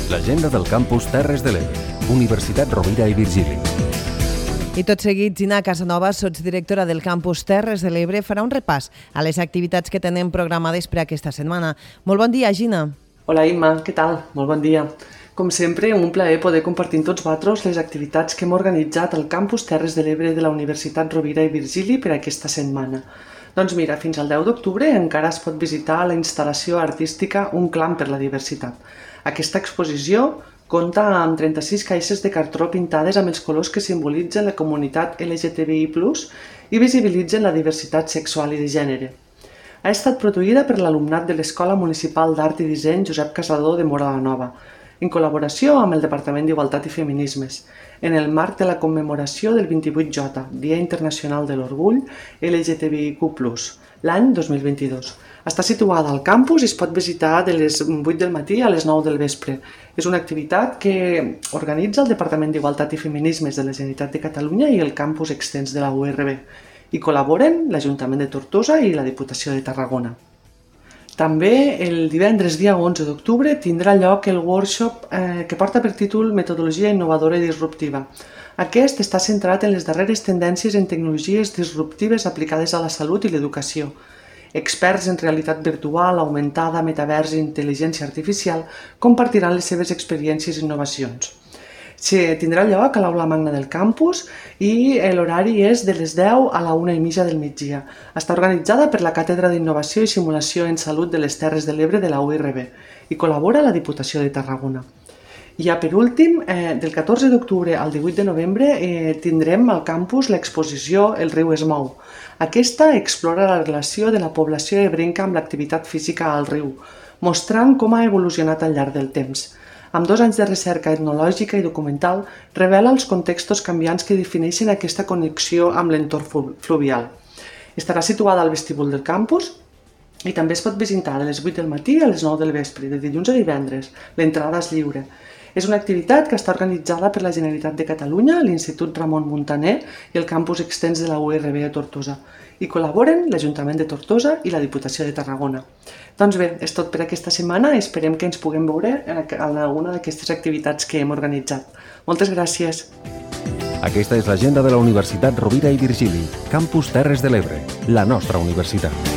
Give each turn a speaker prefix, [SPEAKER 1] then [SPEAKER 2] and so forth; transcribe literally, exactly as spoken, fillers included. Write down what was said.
[SPEAKER 1] L'agenda del campus Terres de l'Ebre, Universitat Rovira i Virgili.
[SPEAKER 2] I tot seguit, Gina Casanova, sotsdirectora del campus Terres de l'Ebre, farà un repàs a les activitats que tenen programades per aquesta setmana. Molt bon dia, Gina.
[SPEAKER 3] Hola, Imma, què tal? Molt bon dia. Com sempre, un plaer poder compartir amb tots vosaltres les activitats que hem organitzat al campus Terres de l'Ebre de la Universitat Rovira i Virgili per aquesta setmana. Doncs mira, fins al deu d'octubre encara es pot visitar la instal·lació artística Un clam per la diversitat. Aquesta exposició compta amb trenta-sis caixes de cartró pintades amb els colors que simbolitzen la comunitat L G T B I plus, i visibilitzen la diversitat sexual i de gènere. Ha estat produïda per l'alumnat de l'Escola Municipal d'Art i Disseny Josep Casador de Móra la Nova, en col·laboració amb el Departament d'Igualtat i Feminismes, en el marc de la commemoració del vint-i-vuit J, Dia Internacional de l'Orgull L G T B I Q plus, l'any dos mil vint-i-dos. Està situada al campus i es pot visitar de les vuit del matí a les nou del vespre. És una activitat que organitza el Departament d'Igualtat i Feminismes de la Generalitat de Catalunya i el campus extens de la U R B. Hi col·laboren l'Ajuntament de Tortosa i la Diputació de Tarragona. També el divendres dia onze d'octubre tindrà lloc el workshop eh, que porta per títol Metodologia innovadora i disruptiva. Aquest està centrat en les darreres tendències en tecnologies disruptives aplicades a la salut i l'educació. Experts en realitat virtual, augmentada, metavers i intel·ligència artificial compartiran les seves experiències i innovacions. Se tindrà lloc a l'aula magna del campus i l'horari és de les deu a la una i mitja del migdia. Està organitzada per la Càtedra d'Innovació i Simulació en Salut de les Terres de l'Ebre de la U R B i col·labora la Diputació de Tarragona. I ja per últim, eh, del catorze d'octubre al divuit de novembre eh, tindrem al campus l'exposició El riu es mou. Aquesta explora la relació de la població ebrenca amb l'activitat física al riu, mostrant com ha evolucionat al llarg del temps. Amb dos anys de recerca etnològica i documental, revela els contextos canviants que defineixen aquesta connexió amb l'entorn fluvial. Estarà situada al vestíbul del campus i també es pot visitar de les vuit del matí a les nou del vespre, de dilluns a divendres. L'entrada és lliure. És una activitat que està organitzada per la Generalitat de Catalunya, l'Institut Ramon Muntaner i el campus extens de la U R B a Tortosa. Hi col·laboren l'Ajuntament de Tortosa i la Diputació de Tarragona. Doncs bé, és tot per aquesta setmana i esperem que ens puguem veure en alguna d'aquestes activitats que hem organitzat. Moltes gràcies.
[SPEAKER 1] Aquesta és l'agenda de la Universitat Rovira i Virgili, campus Terres de l'Ebre, la nostra universitat.